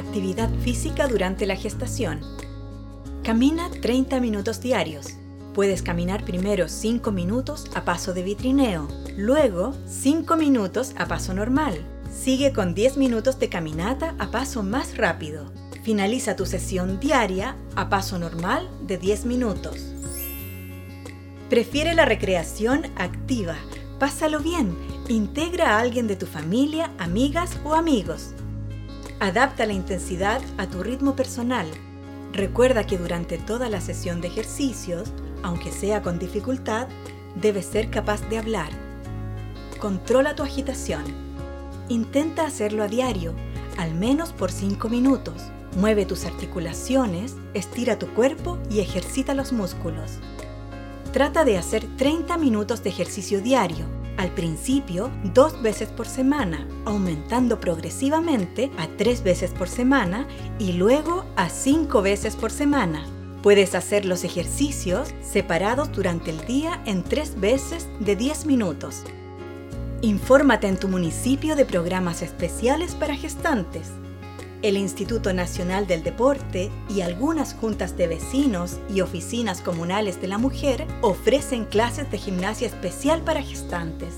Actividad física durante la gestación. Camina 30 minutos diarios. Puedes caminar primero 5 minutos a paso de vitrineo, luego 5 minutos a paso normal. Sigue con 10 minutos de caminata a paso más rápido. Finaliza tu sesión diaria a paso normal de 10 minutos. Prefiere la recreación activa. Pásalo bien. Integra a alguien de tu familia, amigas o amigos. Adapta la intensidad a tu ritmo personal. Recuerda que durante toda la sesión de ejercicios, aunque sea con dificultad, debes ser capaz de hablar. Controla tu agitación. Intenta hacerlo a diario, al menos por 5 minutos. Mueve tus articulaciones, estira tu cuerpo y ejercita los músculos. Trata de hacer 30 minutos de ejercicio diario. Al principio, 2 veces por semana, aumentando progresivamente a 3 veces por semana y luego a 5 veces por semana. Puedes hacer los ejercicios separados durante el día en 3 veces de 10 minutos. Infórmate en tu municipio de programas especiales para gestantes. El Instituto Nacional del Deporte y algunas juntas de vecinos y oficinas comunales de la mujer ofrecen clases de gimnasia especial para gestantes.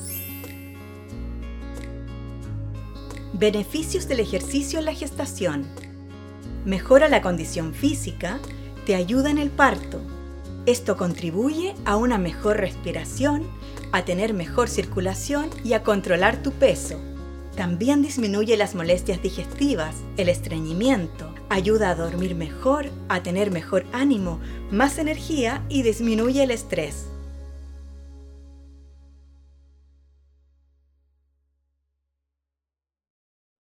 Beneficios del ejercicio en la gestación. Mejora la condición física, te ayuda en el parto. Esto contribuye a una mejor respiración, a tener mejor circulación y a controlar tu peso. También disminuye las molestias digestivas, el estreñimiento, ayuda a dormir mejor, a tener mejor ánimo, más energía y disminuye el estrés.